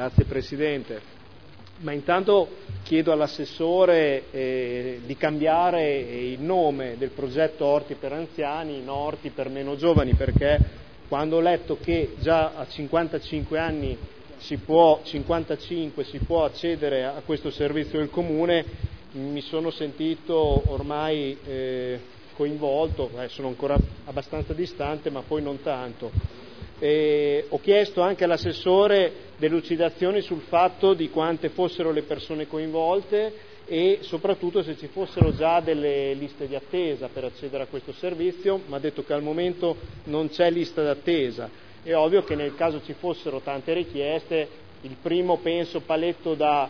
Grazie Presidente. Ma intanto chiedo all'assessore di cambiare il nome del progetto Orti per anziani in Orti per meno giovani, perché quando ho letto che già a 55 anni si può accedere a questo servizio del Comune, mi sono sentito ormai coinvolto, sono ancora abbastanza distante ma poi non tanto. Ho chiesto anche all'assessore delucidazioni sul fatto di quante fossero le persone coinvolte e soprattutto se ci fossero già delle liste di attesa per accedere a questo servizio. Mi ha detto che al momento non c'è lista d'attesa. È ovvio che nel caso ci fossero tante richieste, il primo paletto da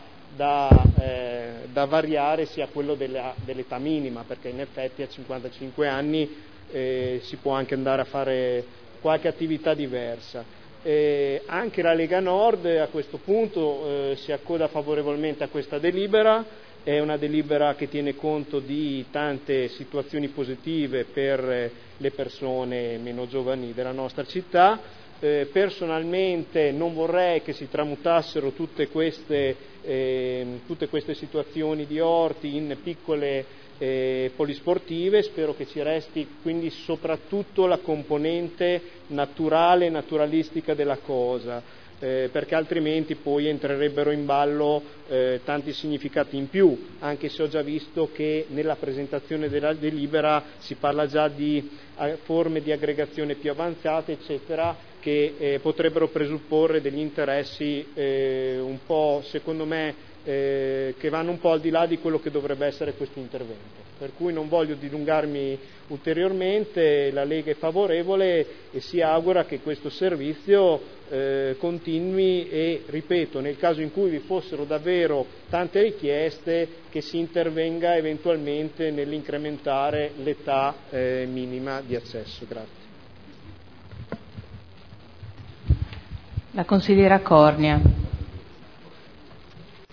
variare sia quello dell'età minima, perché in effetti a 55 anni si può anche andare a fare qualche attività diversa. Anche la Lega Nord a questo punto si accoda favorevolmente a questa delibera. È una delibera che tiene conto di tante situazioni positive per le persone meno giovani della nostra città. Personalmente non vorrei che si tramutassero tutte queste situazioni di orti in piccole polisportive. Spero che ci resti quindi soprattutto la componente naturale e naturalistica della cosa, perché altrimenti poi entrerebbero in ballo tanti significati in più, anche se ho già visto che nella presentazione della delibera si parla già di forme di aggregazione più avanzate, eccetera, che potrebbero presupporre degli interessi un po', secondo me, che vanno un po' al di là di quello che dovrebbe essere questo intervento. Per cui non voglio dilungarmi ulteriormente, la Lega è favorevole e si augura che questo servizio continui e, ripeto, nel caso in cui vi fossero davvero tante richieste, che si intervenga eventualmente nell'incrementare l'età minima di accesso. Grazie. La consigliera Cornia.